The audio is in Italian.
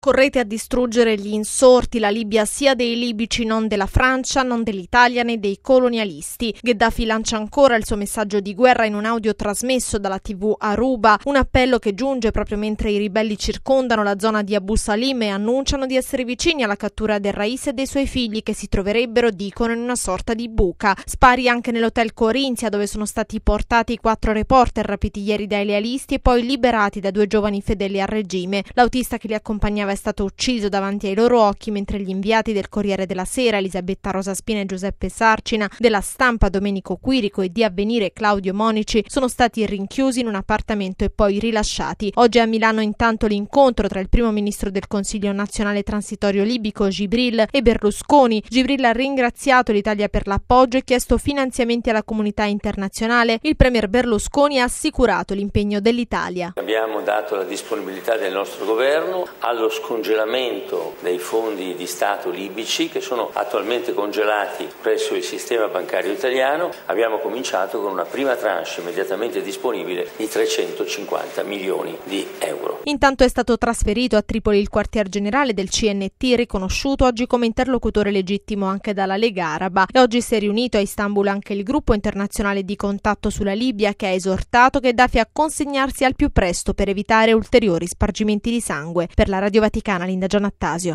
Correte a distruggere gli insorti, la Libia sia dei libici, non della Francia, non dell'Italia né dei colonialisti. Gheddafi lancia ancora il suo messaggio di guerra in un audio trasmesso dalla TV Aruba, un appello che giunge proprio mentre i ribelli circondano la zona di Abu Salim e annunciano di essere vicini alla cattura del Rais e dei suoi figli che si troverebbero, dicono, in una sorta di buca. Spari anche nell'hotel Corinzia, dove sono stati portati 4 reporter rapiti ieri dai lealisti e poi liberati da 2 giovani fedeli al regime. L'autista che li accompagnava è stato ucciso davanti ai loro occhi, mentre gli inviati del Corriere della Sera, Elisabetta Rosa Spina e Giuseppe Sarcina, della Stampa Domenico Quirico e di Avvenire Claudio Monici sono stati rinchiusi in un appartamento e poi rilasciati. Oggi a Milano intanto l'incontro tra il primo ministro del Consiglio nazionale transitorio libico Gibril e Berlusconi. Gibril ha ringraziato l'Italia per l'appoggio e chiesto finanziamenti alla comunità internazionale. Il premier Berlusconi ha assicurato l'impegno dell'Italia. Abbiamo dato la disponibilità del nostro governo allo scongelamento dei fondi di Stato libici che sono attualmente congelati presso il sistema bancario italiano. Abbiamo cominciato con una prima tranche immediatamente disponibile di 350 milioni di euro. Intanto è stato trasferito a Tripoli il quartier generale del CNT, riconosciuto oggi come interlocutore legittimo anche dalla Lega Araba, e oggi si è riunito a Istanbul anche il gruppo internazionale di contatto sulla Libia, che ha esortato Gheddafi a consegnarsi al più presto per evitare ulteriori spargimenti di sangue. Per la Radio Vaticana, Linda Giannattasio.